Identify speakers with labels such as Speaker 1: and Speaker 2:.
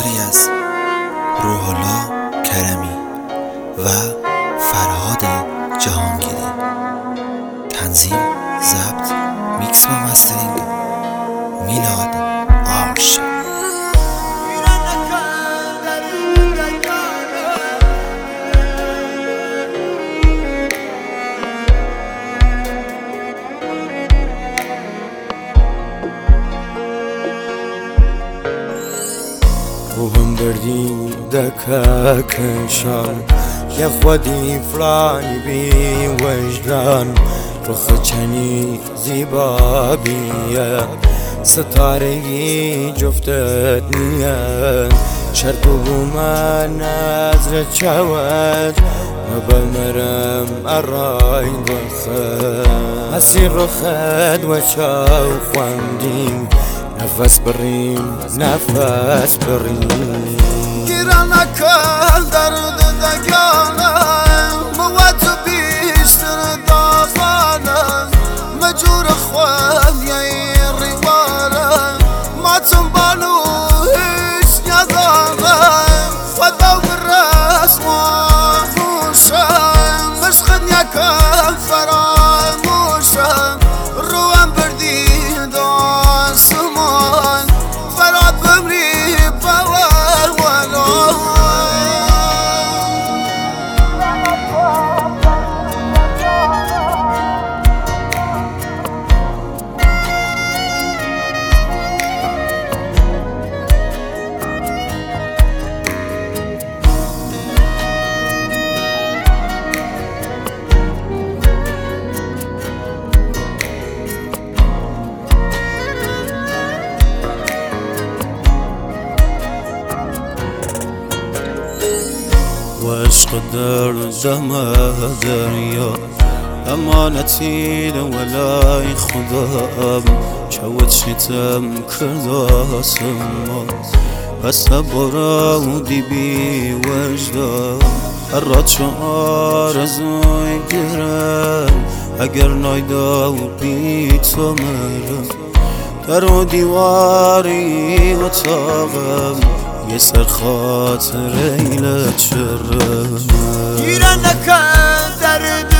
Speaker 1: کاری از روح الله کرمی و فرهاد جهانگیری. تنظیم، ضبط، میکس و مسترینگ میلاد آرش.
Speaker 2: روحم بردی دکا کنشان یا خودی فلانی بی وجدان رخ چنی زیبا بیه ستارگی جفتت نیه شرط و من نظر چود مبل مرم ارای بخد هسی رخد و چاو خواندیم نفس بریم نفس بریم
Speaker 3: گیرانه کل درد دگانم موت بیشتر داغانم مجور خوال یه ریوارم ماتم بانو هیچ ندارم خدا برسم آغوشم مشخد یکم فراموشم روم بردی داستمان فراد بمری باور ولو
Speaker 2: وعشق دردم دریا امانتی ولای خدام چود شتم کرداسم بس برودی بی وجدان رد شو آرزوی گرم اگر نایدا بی تو مرم در و دیواری و تاغم یه سر خاطر ایلت شرم
Speaker 3: گیرانه کل درد